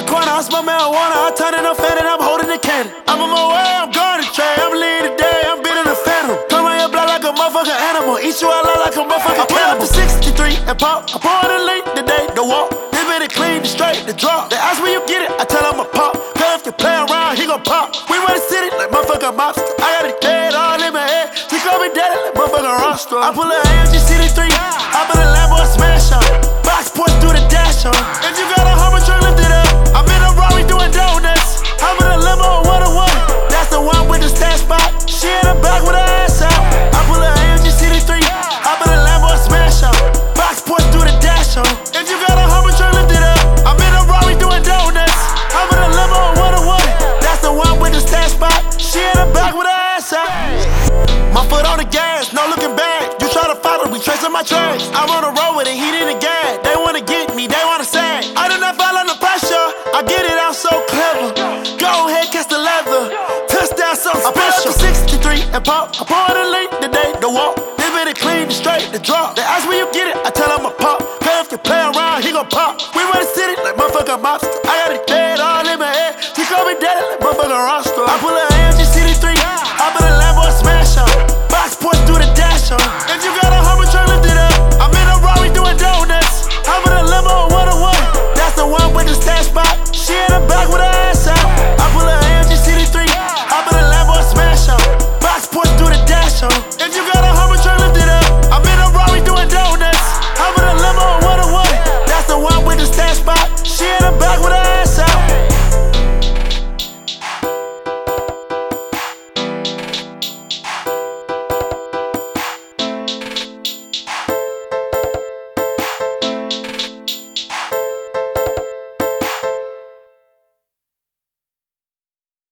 corner, I smoke marijuana. I turn it up fat and I'm holding the cannon. I'm on my way, I'm going to trade. I'm leading today, I'm beating the phantom. Come on your block like a motherfucking animal. Eat you out loud like a motherfucking cannibal. I pull up to 63 and pop. I pour the link today, the walk. They been it clean, the straight, the drop. They ask where you get it, I tell them a pop. Cause if you play around, he gon' pop. We run the city like motherfucking mobster. I got it dead all in my head. She call me daddy like motherfucking roster. I pull a AMG CD3, I put a Lambo and smash on. Box push through the dash on. If you got a Hummer truck, lift it up. I'm in a Rari doing donuts. I'm in a limo, one-on-one. That's the one with the stash spot. She in the back with her ass out. I pull a AMG CD3, I put a Lambo and smash on. Box push through the dash on. If you got a Hummer truck, lift it up. I'm in a Rari doing donuts. I'm in a limo, one-on-one. That's the one with the stash spot. She in the back with her ass out. My foot on the gas, no looking back. You try to follow me, tracing my tracks. I'm on the road with it, heat in the gas. They wanna get me, they wanna sag. I do not fall under pressure, I get it out so clever. Go ahead, catch the leather. Touchdown, so special. I pull up to 63 and pop. I pour the link, the day, the walk. They been it clean, the straight, the drop. They ask where you get it, I tell them a pop. Cause if you play around, he gon' pop. We run the city like motherfucking mobster. I got it dead all in my head. She call me daddy like motherfucking roster. I pull a